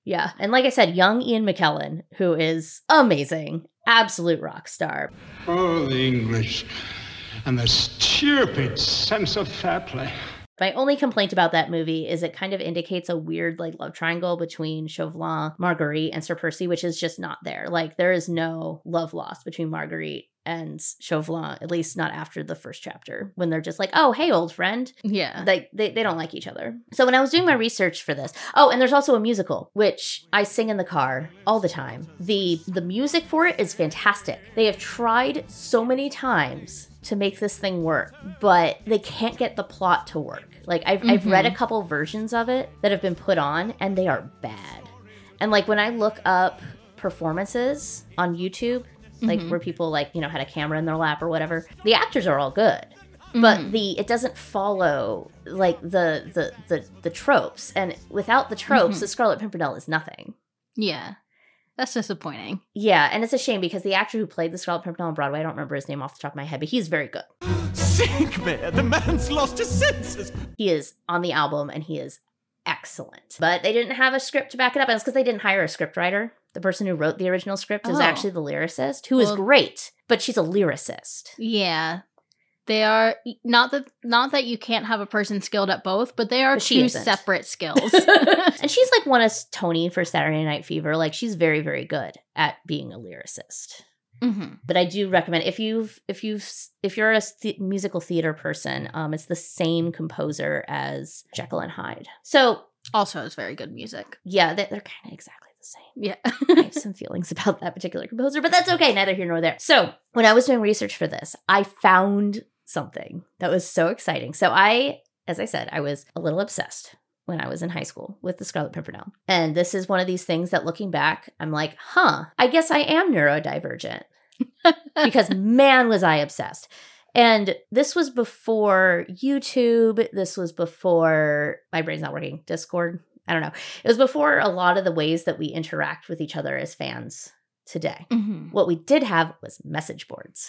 Yeah. And like I said, young Ian McKellen, who is amazing, absolute rock star. Oh, the English and the stupid sense of fair play. My only complaint about that movie is it kind of indicates a weird like love triangle between Chauvelin, Marguerite, and Sir Percy, which is just not there. Like there is no love lost between Marguerite and Chauvelin, at least not after the first chapter, when they're just like, oh, hey, old friend. Yeah. Like they, they don't like each other. So when I was doing my research for this, oh, and there's also a musical, which I sing in the car all the time. The the music for it is fantastic. They have tried so many times to make this thing work, but they can't get the plot to work. Like I've mm-hmm. I've read a couple versions of it that have been put on and they are bad. And like when I look up performances on YouTube, like mm-hmm. where people like, you know, had a camera in their lap or whatever, the actors are all good. Mm-hmm. But the it doesn't follow like the the the, the tropes. And without the tropes, mm-hmm. the Scarlet Pimpernel is nothing. Yeah. That's disappointing. Yeah, and it's a shame because the actor who played the Scarlet Pimpernel on Broadway, I don't remember his name off the top of my head, but he's very good. Sinkmare, the man's lost his senses. He is on the album and he is excellent. But they didn't have a script to back it up, and it's because they didn't hire a scriptwriter. The person who wrote the original script is Oh. actually the lyricist, who Well- is great, but she's a lyricist. Yeah. They are not that not that you can't have a person skilled at both, but they are But she two isn't. separate skills. And she's like won a Tony for Saturday Night Fever. Like she's very, very good at being a lyricist. Mm-hmm. But I do recommend if you've if you've if you're a th- musical theater person, um, it's the same composer as Jekyll and Hyde. So Also has very good music. yeah, they, they're kind of exactly the same. Yeah. I have some feelings about that particular composer, but that's okay. Neither here nor there. So when I was doing research for this, I found something that was so exciting. So I, as I said, I was a little obsessed when I was in high school with the Scarlet Pimpernel. And this is one of these things that looking back, I'm like, huh, I guess I am neurodivergent. Because man, was I obsessed. And this was before YouTube. This was before, my brain's not working, Discord. I don't know. It was before a lot of the ways that we interact with each other as fans today. Mm-hmm. What we did have was message boards.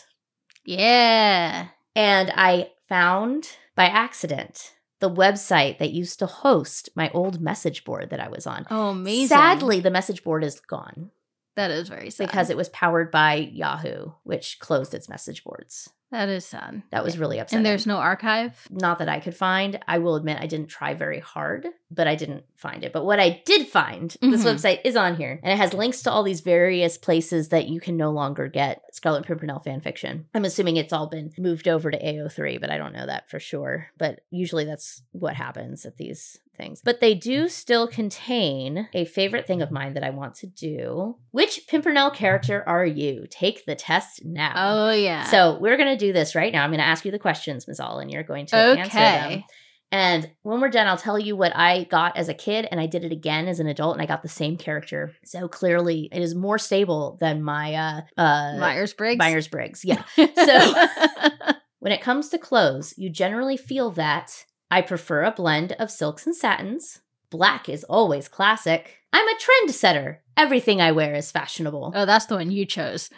Yeah. And I found by accident the website that used to host my old message board that I was on. Oh, amazing. Sadly, the message board is gone That is very sad. because it was powered by Yahoo, which closed its message boards. That is sad. That was really upsetting. And there's no archive? Not that I could find. I will admit I didn't try very hard, but I didn't find it. But what I did find, this Mhm. website is on here, and it has links to all these various places that you can no longer get Scarlet Pimpernel fan fiction. I'm assuming it's all been moved over to A O three, but I don't know that for sure. But usually that's what happens at these things. But they do still contain a favorite thing of mine that I want to do. Which Pimpernel character are you? Take the test now. Oh, yeah. So we're going to do this right now. I'm going to ask you the questions, Miz All, and you're going to answer them. Okay. And when we're done, I'll tell you what I got as a kid, and I did it again as an adult, and I got the same character. So clearly, it is more stable than my uh, uh, Myers-Briggs? Myers-Briggs, yeah. So when it comes to clothes, you generally feel that I prefer a blend of silks and satins. Black is always classic. I'm a trendsetter. Everything I wear is fashionable. Oh, that's the one you chose.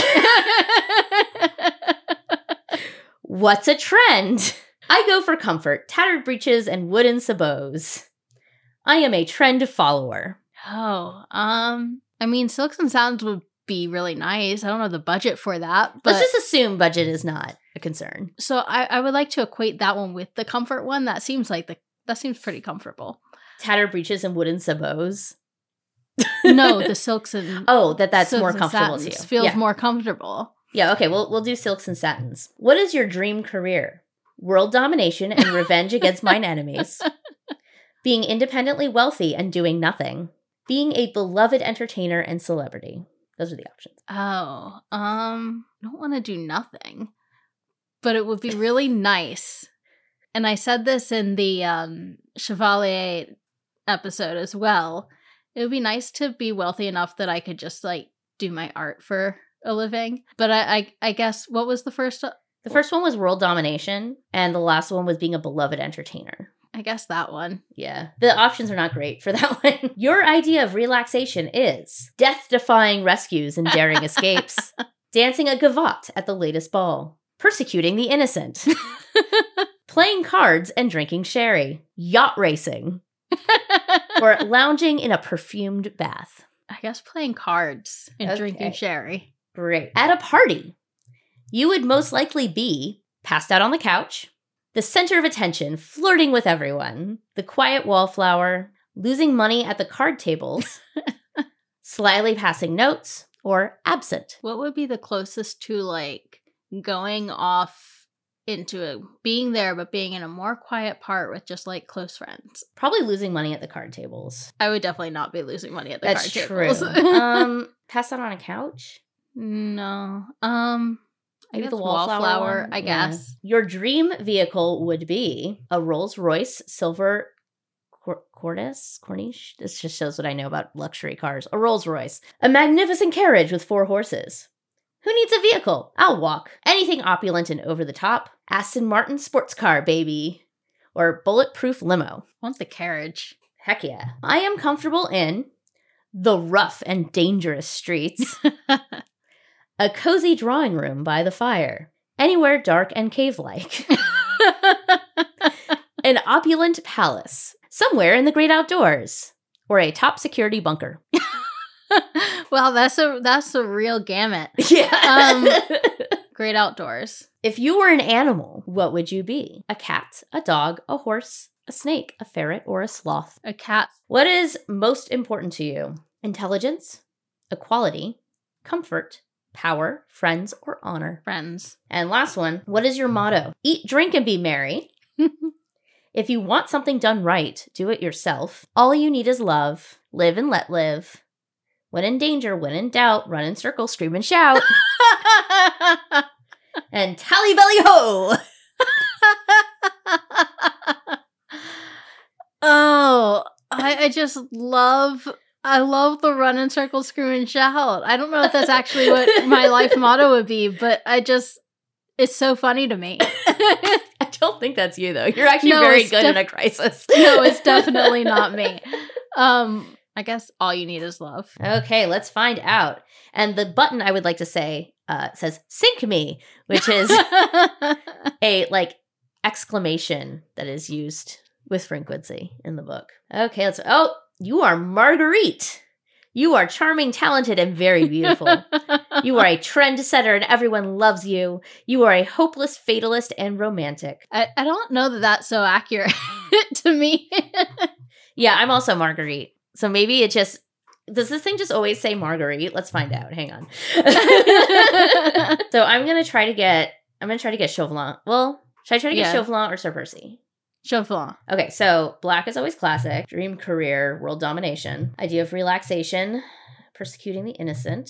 What's a trend? I go for comfort, tattered breeches, and wooden sabots. I am a trend follower. Oh, um, I mean, silks and satins would be really nice. I don't have the budget for that, but Let's just assume budget is not a concern. so I, I would like to equate that one with the comfort one. That seems like the that seems pretty comfortable. Tattered breeches and wooden sabots. No, the silks and Oh, that that's silks more and comfortable to you. satins feels yeah. more comfortable. Yeah, okay, we'll, we'll do silks and satins. What is your dream career? World domination and revenge against mine enemies. Being independently wealthy and doing nothing. Being a beloved entertainer and celebrity. Those are the options. Oh, um, I don't want to do nothing, but it would be really nice. And I said this in the um, Chevalier episode as well. It would be nice to be wealthy enough that I could just like do my art for a living. But I, I, I guess what was the first? The first one was world domination, and the last one was being a beloved entertainer. I guess that one. Yeah. The options are not great for that one. Your idea of relaxation is death-defying rescues and daring escapes, dancing a gavotte at the latest ball, persecuting the innocent, playing cards and drinking sherry, yacht racing, or lounging in a perfumed bath. I guess playing cards and Okay. drinking sherry. Great. At a party, you would most likely be passed out on the couch, the center of attention, flirting with everyone, the quiet wallflower, losing money at the card tables, slyly passing notes, or absent. What would be the closest to like going off into a, being there, but being in a more quiet part with just like close friends? Probably losing money at the card tables. I would definitely not be losing money at the That's card true. tables. um, passed out on a couch? no. Um, I Maybe guess the wallflower, wallflower, one? I Yeah. guess. Your dream vehicle would be a Rolls Royce Silver Cor- Corniche. Corniche. This just shows what I know about luxury cars. A Rolls Royce, a magnificent carriage with four horses. Who needs a vehicle? I'll walk. Anything opulent and over the top. Aston Martin sports car, baby, or bulletproof limo. I want the carriage. Heck yeah! I am comfortable in the rough and dangerous streets. A cozy drawing room by the fire. Anywhere dark and cave-like. An opulent palace. Somewhere in the great outdoors. Or a top security bunker. Well, that's a that's a real gamut. Yeah. Um, Great outdoors. If you were an animal, what would you be? A cat, a dog, a horse, a snake, a ferret, or a sloth? A cat. What is most important to you? Intelligence, equality, comfort, power, friends, or honor? Friends. And last one, what is your motto? Eat, drink, and be merry. If you want something done right, do it yourself. All you need is love. Live and let live. When in danger, when in doubt, run in circles, scream and shout. And tally belly ho! Oh, I, I just love, I love the run in circles, scream and shout. I don't know if that's actually what my life motto would be, but I just, it's so funny to me. I don't think that's you, though. You're actually No, very it's good def- in a crisis. No, it's definitely not me. Um, I guess all you need is love. Okay, let's find out. And the button I would like to say uh, says "Sync me," which is a like exclamation that is used with frequency in the book. Okay, let's. Oh, you are Marguerite. You are charming, talented, and very beautiful. You are a trendsetter, and everyone loves you. You are a hopeless fatalist and romantic. I, I don't know that that's so accurate to me. Yeah, I'm also Marguerite. So maybe it just does this thing just always say Marguerite? Let's find out. Hang on. So I'm gonna try to get I'm gonna try to get Chauvelin. Well, should I try to get Yeah. Chauvelin or Sir Percy? Chauvelin. Okay, so black is always classic. Dream career, world domination. Idea of relaxation, persecuting the innocent.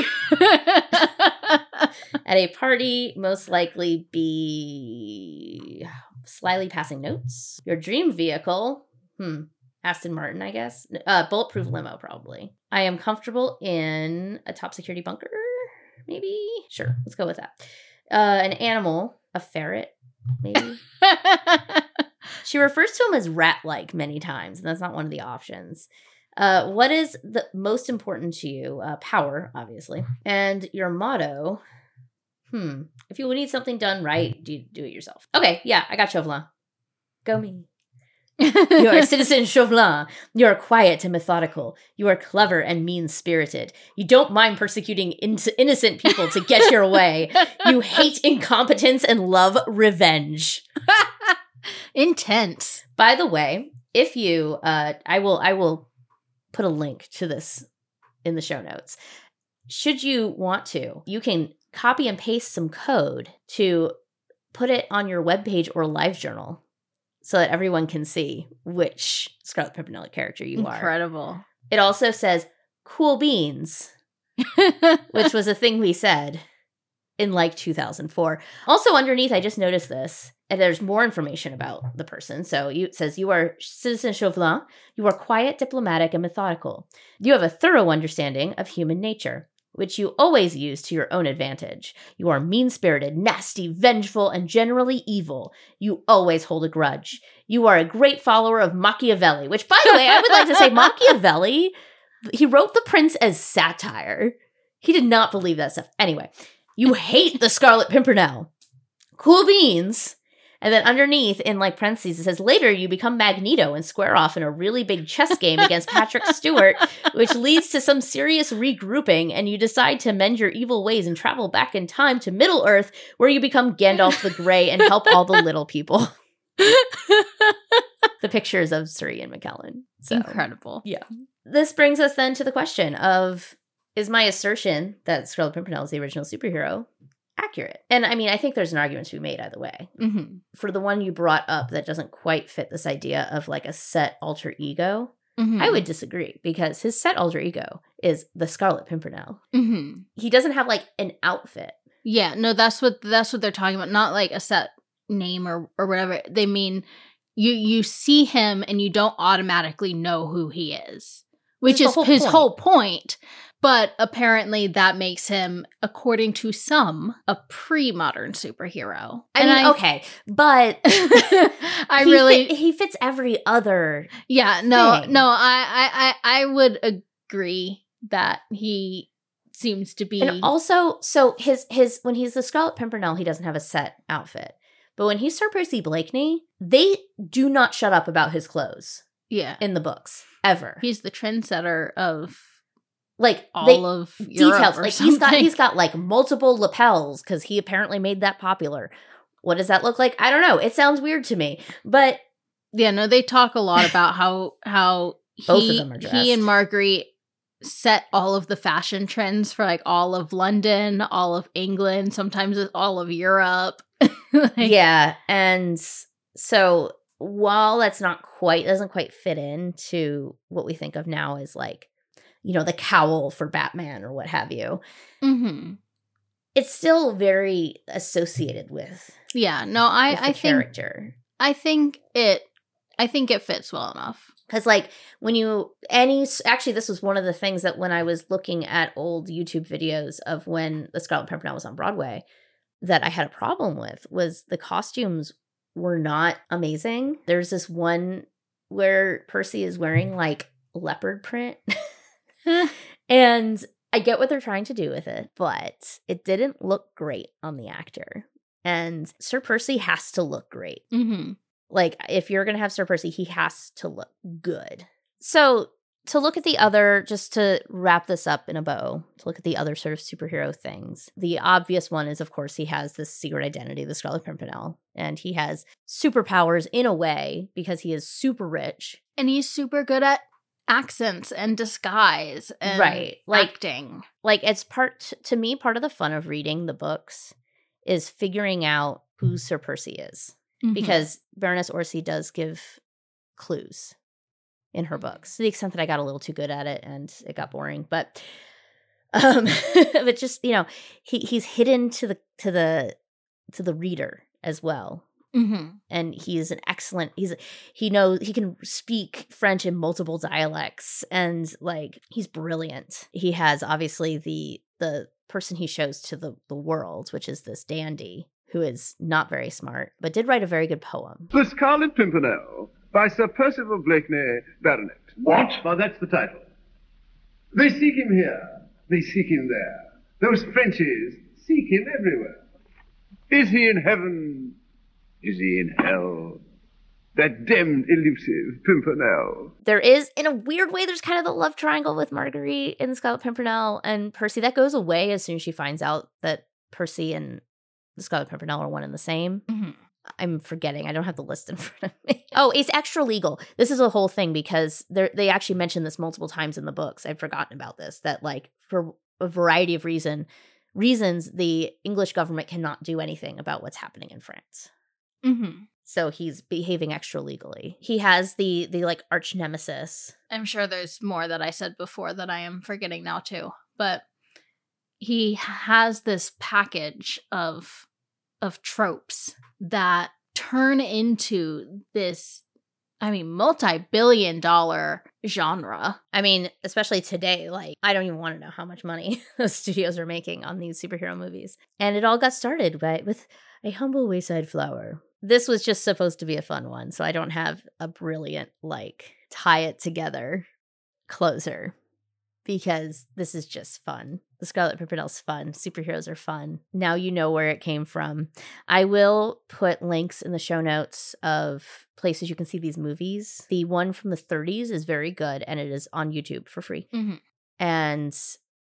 At a party, most likely be slyly passing notes. Your dream vehicle, hmm, Aston Martin, I guess. Uh, bulletproof limo, probably. I am comfortable in a top security bunker, maybe? Sure, let's go with that. Uh, an animal, a ferret, maybe? She refers to him as rat-like many times, and that's not one of the options. Uh, what is the most important to you? Uh, power, obviously. And your motto, hmm, if you need something done right, do, do it yourself. Okay, yeah, I got Chauvelin. Go me. You are Citizen Chauvelin. You are quiet and methodical. You are clever and mean-spirited. You don't mind persecuting in- innocent people to get your way. You hate incompetence and love revenge. Intense. By the way, if you, uh, I will, I will put a link to this in the show notes. Should you want to, you can copy and paste some code to put it on your webpage or live journal, so that everyone can see which Scarlet Pimpernel character you are. Incredible. It also says cool beans, which was a thing we said in like two thousand four. Also underneath, I just noticed this, and there's more information about the person. So you, it says you are Citizen Chauvelin. You are quiet, diplomatic, and methodical. You have a thorough understanding of human nature, which you always use to your own advantage. You are mean-spirited, nasty, vengeful, and generally evil. You always hold a grudge. You are a great follower of Machiavelli, which, by the way, I would like to say Machiavelli, he wrote The Prince as satire. He did not believe that stuff. Anyway, you hate the Scarlet Pimpernel. Cool beans. And then underneath, in like parentheses, it says, later you become Magneto and square off in a really big chess game against Patrick Stewart, which leads to some serious regrouping, and you decide to mend your evil ways and travel back in time to Middle-earth, where you become Gandalf the Grey and help all the little people. The pictures of Sir Ian McKellen. So, Incredible. Yeah. This brings us then to the question of, is my assertion that Scarlet Pimpernel is the original superhero accurate? And I mean, I think there's an argument to be made either way. Mm-hmm. For the one you brought up that doesn't quite fit this idea of like a set alter ego, Mm-hmm. I would disagree, because his set alter ego is the Scarlet Pimpernel. Mm-hmm. He doesn't have like an outfit. Yeah, no, that's what that's what they're talking about. Not like a set name or or whatever. They mean you you see him and you don't automatically know who he is, which Which is is the whole his point. whole point. But apparently that makes him, according to some, a pre-modern superhero. I And mean, okay, but I he really, fit- he fits every other. yeah, no, thing. no, I, I, I, I would agree that he seems to be. And also, so his his when he's the Scarlet Pimpernel, he doesn't have a set outfit. But when he's Sir Percy Blakeney, they do not shut up about his clothes yeah, in the books ever. he's the trendsetter of like all they, of Europe details. or Like he's got something. he's got like multiple lapels because he apparently made that popular. What does that look like? I don't know. It sounds weird to me, but Yeah, no, they talk a lot about how how Both of he them are dressed. he and Marguerite set all of the fashion trends for like all of London, all of England, sometimes it's all of Europe. Like, yeah, and so while that's not quite doesn't quite fit into what we think of now as like, you know, the cowl for Batman or what have you, mhm. it's still very associated with, Yeah, no, I with the I think character. I think it I think it fits well enough. Because, like, when you, any, actually, this was one of the things that when I was looking at old YouTube videos of when the Scarlet Pimpernel was on Broadway, that I had a problem with was the costumes were not amazing. There's this one where Percy is wearing, like, leopard print. And I get what they're trying to do with it, but it didn't look great on the actor. And Sir Percy has to look great. Mm-hmm. Like, if you're going to have Sir Percy, he has to look good. So, to look at the other, just to wrap this up in a bow, to look at the other sort of superhero things, the obvious one is, of course, he has this secret identity, the Scarlet Pimpernel, and he has superpowers in a way because he is super rich. And he's super good at accents and disguise and Right, like- acting. Like, it's part, to me, part of the fun of reading the books is figuring out who Sir Percy is. Mhm. Because Baroness Orsi does give clues in her books, to the extent that I got a little too good at it and it got boring. But, um, but just, you know, he he's hidden to the to the to the reader as well, Mhm. and he is an excellent. He's he knows he can speak French in multiple dialects, and like he's brilliant. He has obviously the the person he shows to the the world, which is this dandy, who is not very smart, but did write a very good poem. The Scarlet Pimpernel by Sir Percival Blakeney, Baronet. What? Well, that's the title. They seek him here, they seek him there. Those Frenchies seek him everywhere. Is he in heaven? Is he in hell? That damned elusive Pimpernel. There is, in a weird way, there's kind of the love triangle with Marguerite and Scarlet Pimpernel and Percy. That goes away as soon as she finds out that Percy and the Scarlet Pimpernel are one and the same. Mhm. I'm forgetting. I don't have the list in front of me. Oh, it's extra legal. This is a whole thing because they they actually mention this multiple times in the books. I'd forgotten about this, that like for a variety of reason reasons, the English government cannot do anything about what's happening in France. Mhm. So he's behaving extra legally. He has the the like arch nemesis. I'm sure there's more that I said before that I am forgetting now too. But he has this package of of tropes that turn into this, I mean, multi-billion dollar genre. I mean, especially today, like, I don't even want to know how much money those studios are making on these superhero movies. And it all got started by with a humble wayside flower. This was just supposed to be a fun one, so I don't have a brilliant, like, tie it together closer. because this is just fun. The Scarlet Pimpernel's fun. Superheroes are fun. Now you know where it came from. I will put links in the show notes of places you can see these movies. The one from the thirties is very good, and it is on YouTube for free. Mm-hmm. And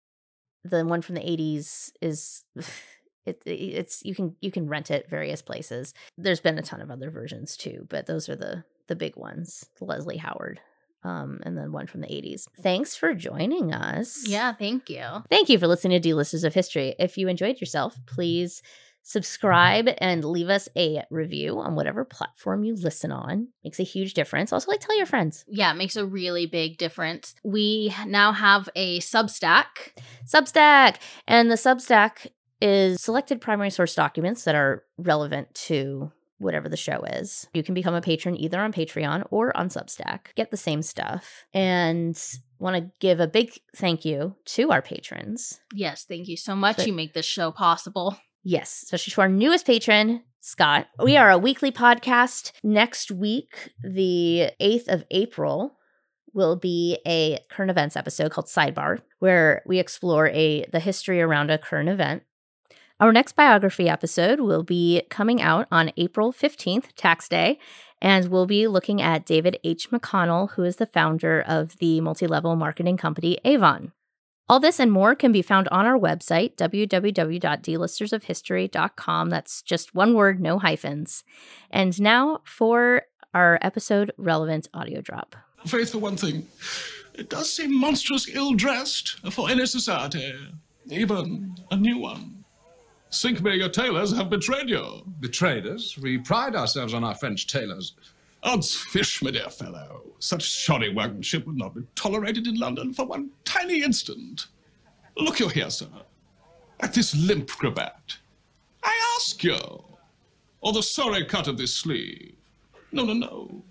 the one from the eighties is it, it's you can you can rent it various places. There's been a ton of other versions too, but those are the the big ones. Leslie Howard. Um, and then one from the eighties. Thanks for joining us. Yeah, thank you. Thank you for listening to D-Listers of History. If you enjoyed yourself, please subscribe and leave us a review on whatever platform you listen on. Makes a huge difference. Also, like, tell your friends. Yeah, it makes a really big difference. We now have a Substack. Substack! And the Substack is selected primary source documents that are relevant to whatever the show is. You can become a patron either on Patreon or on Substack. Get the same stuff. And want to give a big thank you to our patrons. Yes, thank you so much. So- you make this show possible. Yes, especially to our newest patron, Scott. We are a weekly podcast. Next week, the eighth of April, will be a current events episode called Sidebar, where we explore a the history around a current event. Our next biography episode will be coming out on April fifteenth, Tax Day, and we'll be looking at David H. McConnell, who is the founder of the multi-level marketing company Avon. All this and more can be found on our website, w w w dot d listers of history dot com. That's just one word, no hyphens. And now for our episode relevant audio drop. Faith, for one thing, it does seem monstrous ill-dressed for any society, even a new one. Sink me, your tailors have betrayed you. Betrayed us? We pride ourselves on our French tailors. Odds fish, my dear fellow. Such shoddy workmanship would not be tolerated in London for one tiny instant. Look you here, sir. At this limp cravat. I ask you. Or the sorry cut of this sleeve. No, no, no.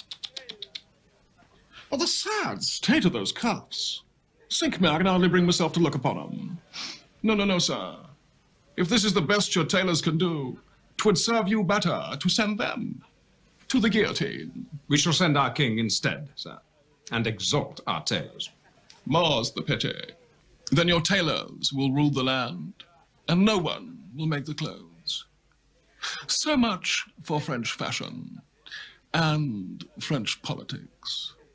Or the sad state of those cuffs. Sink me, I can hardly bring myself to look upon them. No, no, no, sir. If this is the best your tailors can do, 'twould serve you better to send them to the guillotine. We shall send our king instead, sir, and exalt our tailors. More's the pity. Then your tailors will rule the land, and no one will make the clothes. So much for French fashion and French politics.